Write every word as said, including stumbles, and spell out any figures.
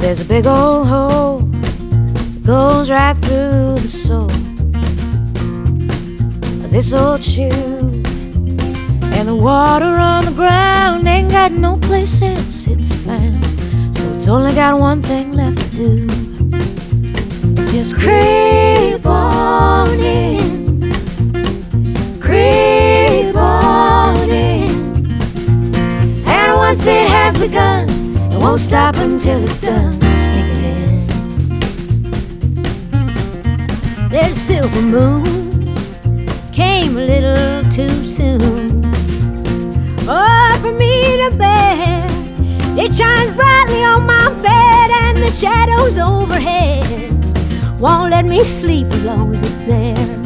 There's a big old hole that goes right through the sole of this old shoe, and the water on the ground ain't got no place else it's found. So it's only got one thing left to do. Just creep on in, creep on in, and once it has begun, it won't stop until it's done. Sneak it in. There's a silver moon, came a little too soon. Oh, for me to bear, it shines brightly on my bed, and the shadows overhead won't let me sleep as long as it's there.